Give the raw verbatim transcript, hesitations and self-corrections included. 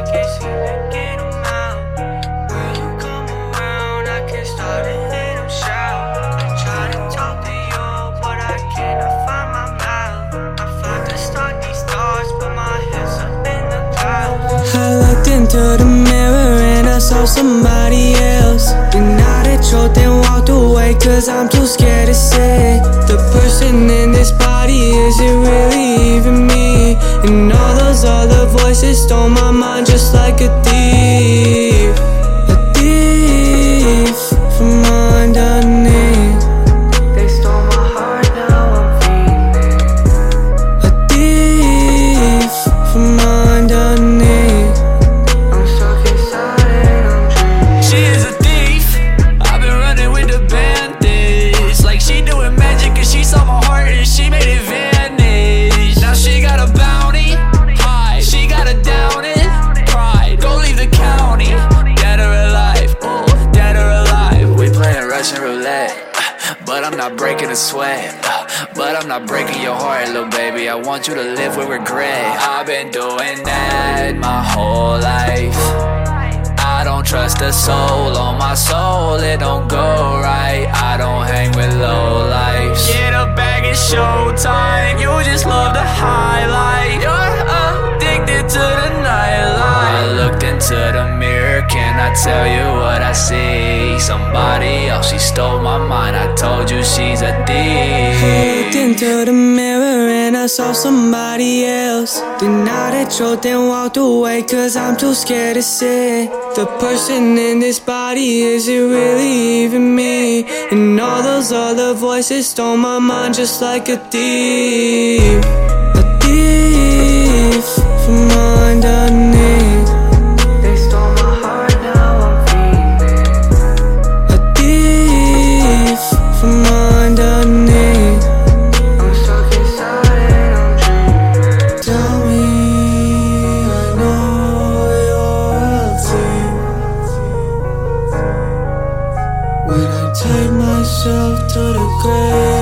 can't seem to get 'em out. When you come around, I can't stop to hear them shout. I try to talk to you, but I cannot find my mouth. I fight to start these thoughts, but my head's up in the clouds. I looked into the mirror and I saw somebody else. Denied the truth and walked away, cause I'm too scared to say the person in this body, is it really even me? And all those other voices stole my mind just like a thief. A thief from underneath. They stole my heart, now I'm feeling. A thief from underneath. I'm stuck inside and I'm dreaming. She is a thief. I've been running with the bandits, like she doing magic, and she saw my heart and she made it vanish. Now she got a bounty, hide. She got a down it, pride. Go leave the county, dead or alive, ooh, dead or alive. We playing Russian roulette, but I'm not breaking a sweat. But I'm not breaking your heart, little baby. I want you to live with regret. I've been doing that my whole life. I don't trust a soul on my soul, it don't go right. I don't hang with low lives. Get a bag, it's showtime. You just love the highlight. You're addicted to the nightlife. I looked into the mirror, can I tell you what I see? Somebody else, she stole my mind. I told you she's a thief. I looked into the mirror and I saw somebody else. Denied the truth and walked away, cause I'm too scared to say the person in this body, is it really even me? And all those other voices stole my mind just like a thief. A thief from underneath. They stole my heart, now I'm feeling. A thief from underneath. I'm stuck inside and I'm dreaming. Tell me, I know you're a thief. When I take myself to the grave.